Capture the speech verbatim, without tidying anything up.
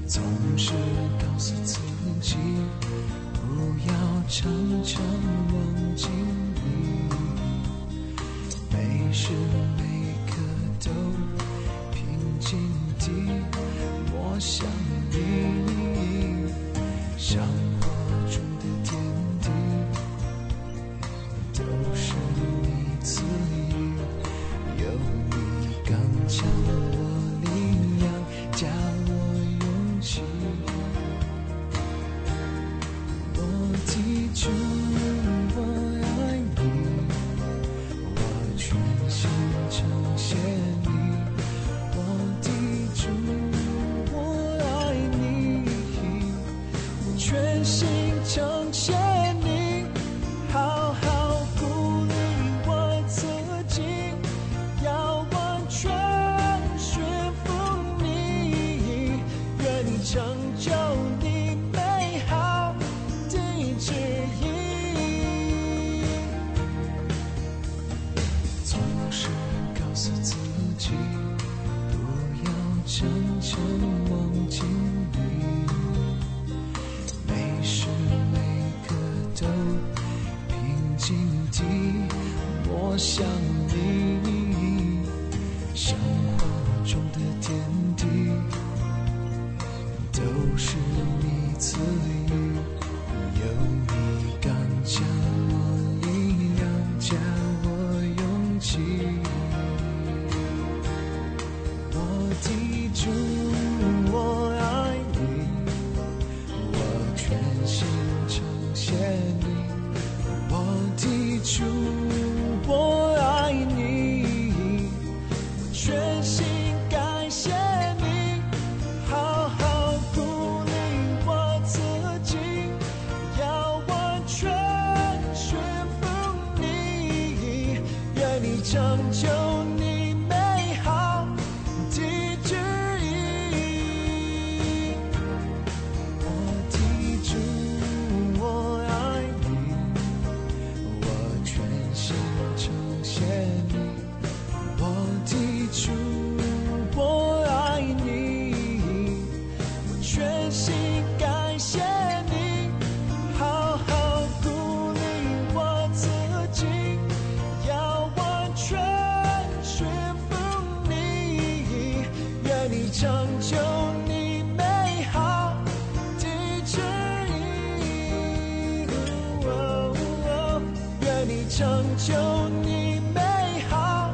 总是告诉自己不要常常忘记你，每时每刻都平静地默想你，生活中的点滴都是你赐予，有你刚强我力量，加我勇气。我记住我爱你，我全心呈现你。我记住我爱你，我全心呈现你。好好鼓励我自己，要完全驯服你，愿你成就你美好的旨意。总是告诉自己不要常常忘记你，每时每刻都平静地默想你，生活中的点滴都是你赐予，有你刚强我力量，加我勇气。我记住我爱你，我全心呈现你。我记住我爱你，我全心感谢你，好好鼓励我自己，要完全驯服你，愿你成就你美好的旨意。我记住我爱你，我全心呈现你。我记住我爱你，我全心感谢你，好好鼓励我自己，要完全驯服你，愿你成就你美好的旨意。哦哦哦，愿你成就你美好